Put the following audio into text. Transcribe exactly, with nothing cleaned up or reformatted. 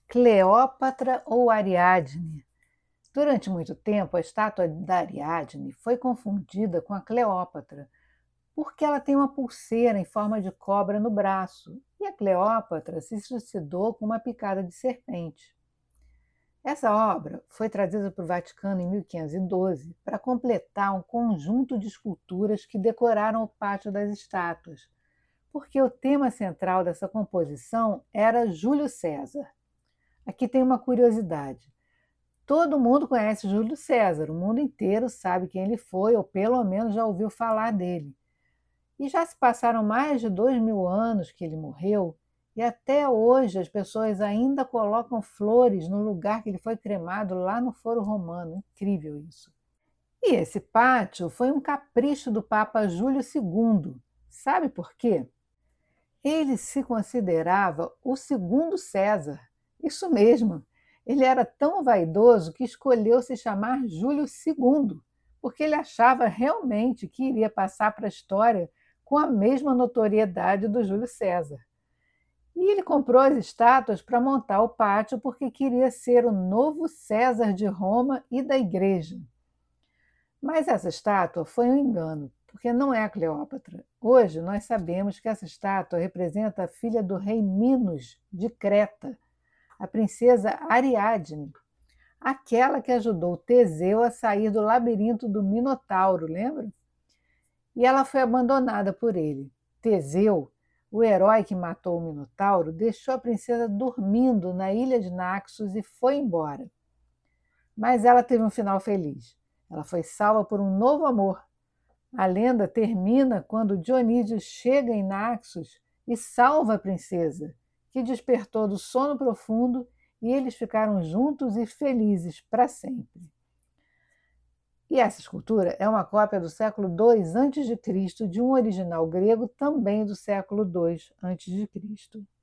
Cleópatra ou Ariadne? Durante muito tempo, a estátua da Ariadne foi confundida com a Cleópatra, porque ela tem uma pulseira em forma de cobra no braço, e a Cleópatra se suicidou com uma picada de serpente. Essa obra foi trazida para o Vaticano em mil quinhentos e doze para completar um conjunto de esculturas que decoraram o pátio das estátuas, porque o tema central dessa composição era Júlio César. Aqui tem uma curiosidade. Todo mundo conhece Júlio César, o mundo inteiro sabe quem ele foi, ou pelo menos já ouviu falar dele. E já se passaram mais de dois mil anos que ele morreu, e até hoje as pessoas ainda colocam flores no lugar que ele foi cremado lá no Foro Romano. Incrível isso. E esse pátio foi um capricho do Papa Júlio segundo. Sabe por quê? Ele se considerava o segundo César. Isso mesmo. Ele era tão vaidoso que escolheu se chamar Júlio segundo, porque ele achava realmente que iria passar para a história com a mesma notoriedade do Júlio César. E ele comprou as estátuas para montar o pátio porque queria ser o novo César de Roma e da Igreja. Mas essa estátua foi um engano, porque não é a Cleópatra. Hoje nós sabemos que essa estátua representa a filha do rei Minos de Creta, a princesa Ariadne, aquela que ajudou Teseu a sair do labirinto do Minotauro, lembra? E ela foi abandonada por ele. Teseu, o herói que matou o Minotauro, deixou a princesa dormindo na ilha de Naxos e foi embora. Mas ela teve um final feliz. Ela foi salva por um novo amor. A lenda termina quando Dionísio chega em Naxos e salva a princesa, que despertou do sono profundo, e eles ficaram juntos e felizes para sempre. E essa escultura é uma cópia do século dois antes de Cristo de um original grego também do século dois antes de Cristo.